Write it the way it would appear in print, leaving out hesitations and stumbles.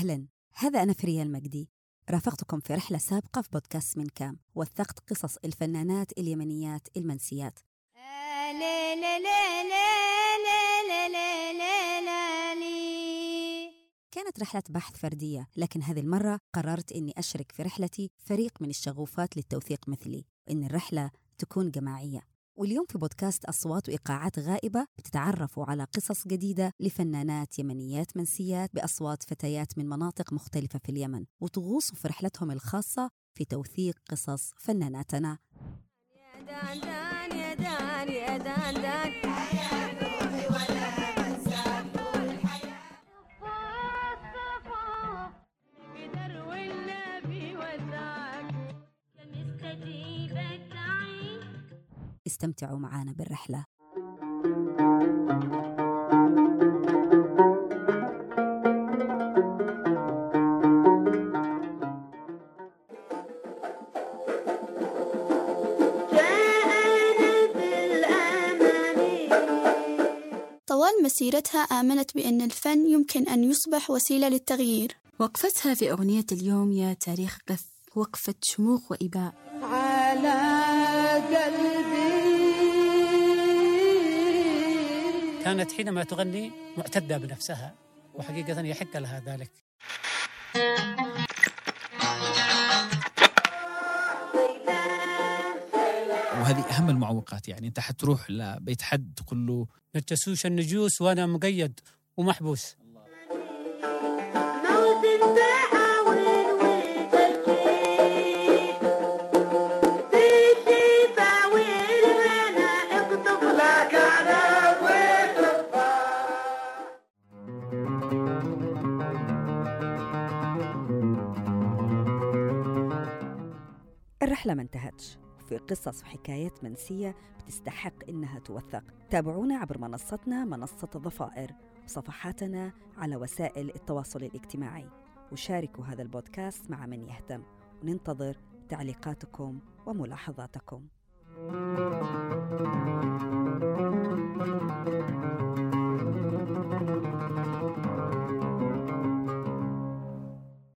أهلاً، هذا أنا فريا المجدي، رافقتكم في رحلة سابقة في بودكاست من كام، وثقت قصص الفنانات اليمنيات المنسيات. كانت رحلة بحث فردية، لكن هذه المرة قررت أني أشرك في رحلتي فريق من الشغوفات للتوثيق مثلي، وأن الرحلة تكون جماعية. واليوم في بودكاست أصوات وإيقاعات غائبة بتتعرفوا على قصص جديدة لفنانات يمنيات منسيات بأصوات فتيات من مناطق مختلفة في اليمن، وتغوصوا في رحلتهم الخاصة في توثيق قصص فناناتنا. استمتعوا معنا بالرحلة. طوال مسيرتها آمنت بأن الفن يمكن أن يصبح وسيلة للتغيير. وقفتها في أغنية اليوم يا تاريخ قف وقفة شموخ وإباء على قلبي. كانت حينما تغني معتدة بنفسها، وحقيقة يحق لها ذلك. وهذه أهم المعوقات، يعني أنت حتروح لبيت حد تقول له نجسوش النجوس وأنا مقيد ومحبوس. الرحلة ما انتهتش، في قصص وحكايات منسية بتستحق إنها توثق. تابعونا عبر منصتنا منصة الضفائر وصفحاتنا على وسائل التواصل الاجتماعي، وشاركوا هذا البودكاست مع من يهتم، وننتظر تعليقاتكم وملاحظاتكم.